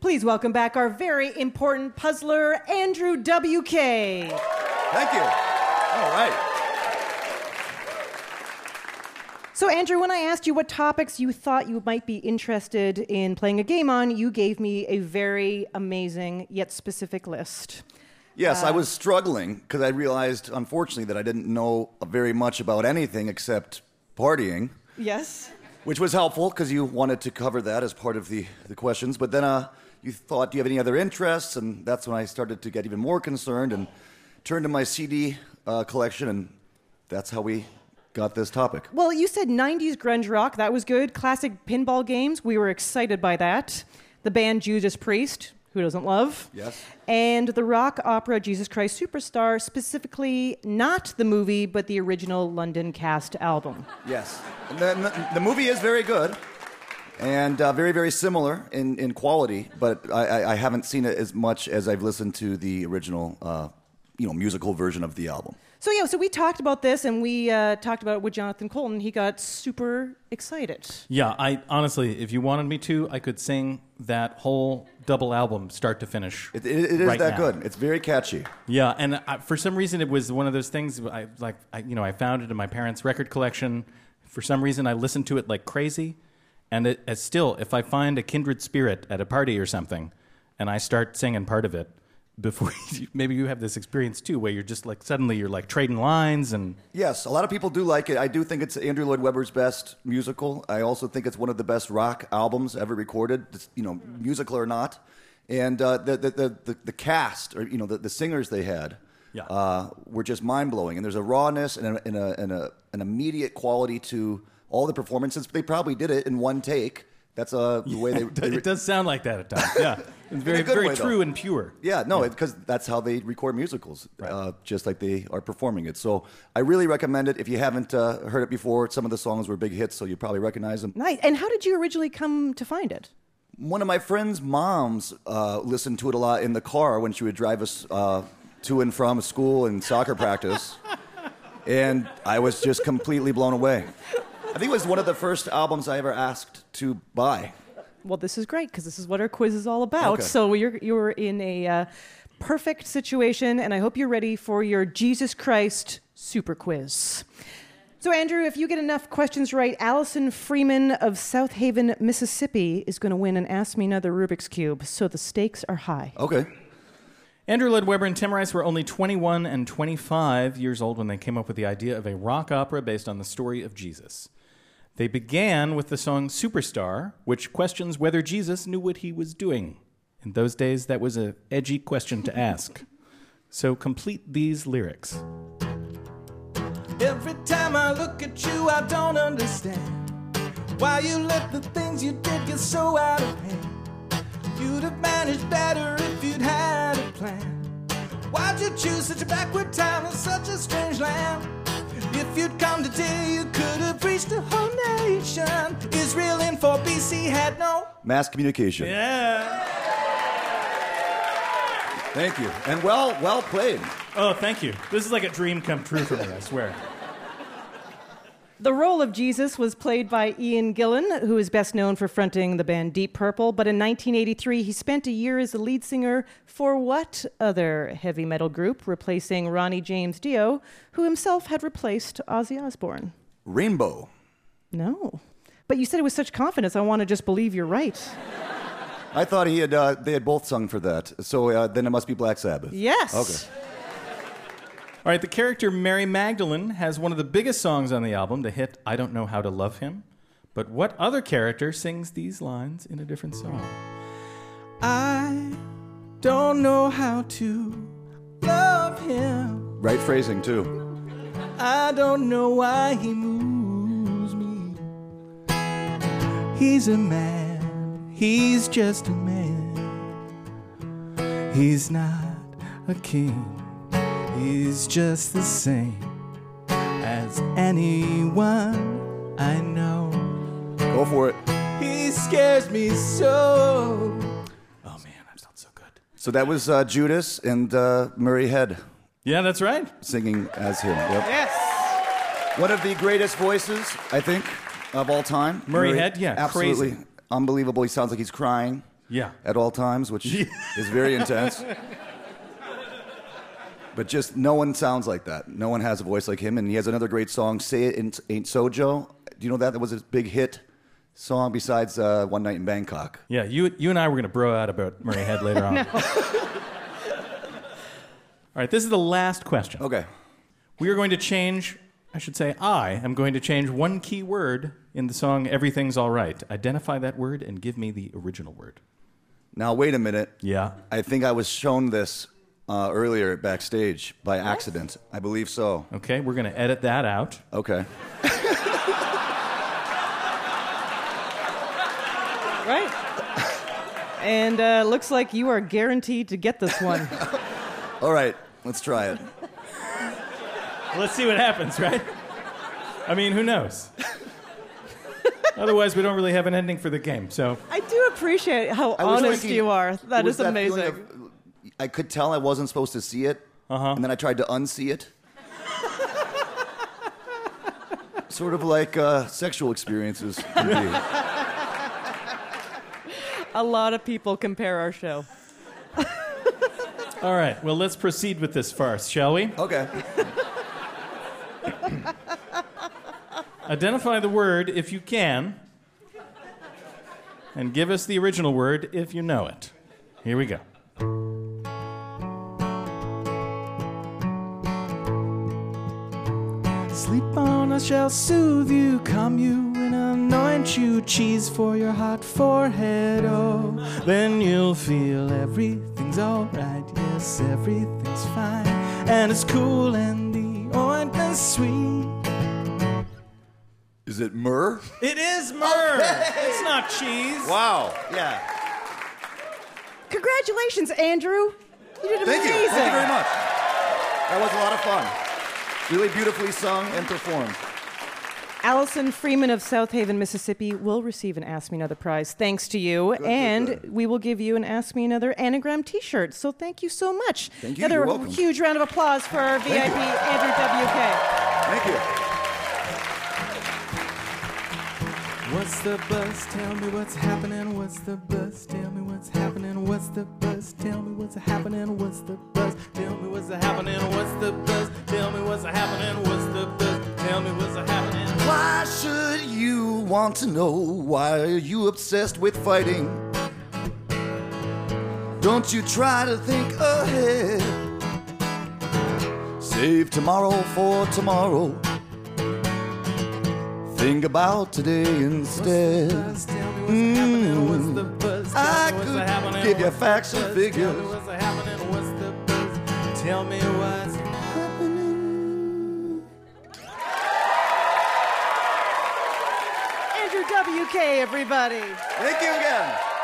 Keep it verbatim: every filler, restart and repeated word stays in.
Please welcome back our very important puzzler, Andrew W K. Thank you. All right. So, Andrew, when I asked you what topics you thought you might be interested in playing a game on, you gave me a very amazing yet specific list. Yes, Uh, I was struggling because I realized, unfortunately, that I didn't know very much about anything except partying. Yes. Which was helpful because you wanted to cover that as part of the, the questions. But then uh, you thought, do you have any other interests? And that's when I started to get even more concerned and turned to my C D uh, collection, and that's how we got this topic. Well, you said nineties grunge rock. That was good. Classic pinball games. We were excited by that. The band Judas Priest. Who doesn't love? Yes. And the rock opera Jesus Christ Superstar, specifically not the movie, but the original London Cast album. Yes. And the, the, the movie is very good and uh, very, very similar in, in quality, but I, I, I haven't seen it as much as I've listened to the original uh, you know, musical version of the album. So, yeah, so we talked about this, and we uh, talked about it with Jonathan Colton. He got super excited. Yeah, I honestly, if you wanted me to, I could sing that whole double album start to finish. It, it, it is right that now. good. It's very catchy. Yeah, and I, for some reason, it was one of those things. I like, I, you know, I found it in my parents' record collection. For some reason, I listened to it like crazy, and it, it's still, if I find a kindred spirit at a party or something, and I start singing part of it, before maybe you have this experience too, where you're just like suddenly you're like trading lines and. Yes, a lot of people do like it. I do think it's Andrew Lloyd Webber's best musical. I also think it's one of the best rock albums ever recorded, you know, musical or not. And uh, the, the, the the the cast, or you know, the, the singers they had, yeah. uh, were just mind blowing. And there's a rawness and, a, and, a, and a, an immediate quality to all the performances. They probably did it in one take. That's uh, the way they, they. It does sound like that at times. Yeah, it's very very way, true though. and pure. Yeah, no, yeah. because that's how they record musicals, Right. uh, just like they are performing it. So I really recommend it. If you haven't uh, heard it before, some of the songs were big hits, so you probably recognize them. Nice. And how did you originally come to find it? One of my friend's moms uh, listened to it a lot in the car when she would drive us uh, to and from school and soccer practice, and I was just completely blown away. I think it was one of the first albums I ever asked to buy. Well, this is great because this is what our quiz is all about. Okay. So you're you're in a uh, perfect situation, and I hope you're ready for your Jesus Christ super quiz. So, Andrew, if you get enough questions right, Allison Freeman of South Haven, Mississippi, is going to win and ask me another Rubik's Cube. So the stakes are high. Okay. Andrew Lloyd Webber and Tim Rice were only twenty-one and twenty-five years old when they came up with the idea of a rock opera based on the story of Jesus. They began with the song Superstar, which questions whether Jesus knew what he was doing. In those days, that was an edgy question to ask. So complete these lyrics. Every time I look at you, I don't understand why you let the things you did get so out of hand. You'd have managed better if you'd had a plan. Why'd you choose such a backward time in such a strange land? If you'd come today, you could have reached a whole nation. Israel in four B C had no Mass communication. Yeah. Thank you. And well, well played. Oh, thank you. This is like a dream come true for me, I swear. The role of Jesus was played by Ian Gillan, who is best known for fronting the band Deep Purple. But in nineteen eighty-three, he spent a year as the lead singer for what other heavy metal group, replacing Ronnie James Dio, who himself had replaced Ozzy Osbourne? Rainbow. No. But you said it with such confidence, I want to just believe you're right. I thought he had. Uh, they had both sung for that. So uh, then it must be Black Sabbath. Yes. Okay. All right, the character Mary Magdalene has one of the biggest songs on the album, the hit I Don't Know How to Love Him. But what other character sings these lines in a different song? I don't know how to love him. Right phrasing, too. I don't know why he moves me. He's a man, he's just a man. He's not a king, he's just the same as anyone I know. Go for it. He scares me so. Oh, man, that felt so good. So that was uh, Judas and uh, Murray Head Yeah, that's right. singing as him. Yep. Yes. One of the greatest voices, I think, of all time. Murray Head, yeah, absolutely crazy. unbelievable. He sounds like he's crying. Yeah. at all times, which is very intense. But just no one sounds like that. No one has a voice like him. And he has another great song, Say It Ain't- Ain't So, Joe. Do you know that? That was a big hit song besides uh, One Night in Bangkok. Yeah, you you and I were going to bro out about Murray Head later on. All right, this is the last question. Okay. We are going to change, I should say I am going to change one key word in the song Everything's All Right. Identify that word and give me the original word. Now, wait a minute. Yeah. I think I was shown this uh, earlier backstage by accident. I believe so. Okay, we're going to edit that out. Okay. Right. And uh, looks like you are guaranteed to get this one. All right, let's try it. Let's see what happens, right? I mean, who knows? Otherwise, we don't really have an ending for the game, so... I do appreciate how I was honest thinking, you are. That it was is that amazing. feeling of- I could tell I wasn't supposed to see it, Uh-huh. and then I tried to unsee it. Sort of like uh, sexual experiences can be. A lot of people compare our show. All right, well, let's proceed with this farce, shall we? Okay. Identify the word if you can, and give us the original word if you know it. Here we go. Sleep on us shall soothe you, calm you, and anoint you. Cheese for your hot forehead, oh. Then you'll feel everything's alright. Yes, everything's fine. And it's cool and the ointment's sweet. Is it myrrh? It is myrrh. It's not cheese. Wow. Yeah. Congratulations, Andrew. You did Thank amazing. you. Thank you very much. That was a lot of fun. Really beautifully sung and performed. Allison Freeman of South Haven, Mississippi will receive an Ask Me Another prize thanks to you. good, and good. we will give you an Ask Me Another anagram t-shirt. So thank you so much. Thank you. Another You're welcome. huge round of applause for our V I P, Andrew W K. Thank you. What's the buzz? Tell me what's happening. What's the buzz? Tell me what's happening. What's the buzz? Tell me what's happening. What's the buzz? Tell me what's happening. What's the buzz? Tell me what's happening. What's the buzz? Tell me what's happening. Why should you want to know? Why are you obsessed with fighting? Don't you try to think ahead. Save tomorrow for tomorrow. Think about today instead. Buzz, tell me what's happening. What's the buzz? Tell I me what's could happening. give you What's the facts and buzz? figures. Tell me what's happening. What's the buzz? Tell me what's happening. Andrew W K, everybody. Thank you again.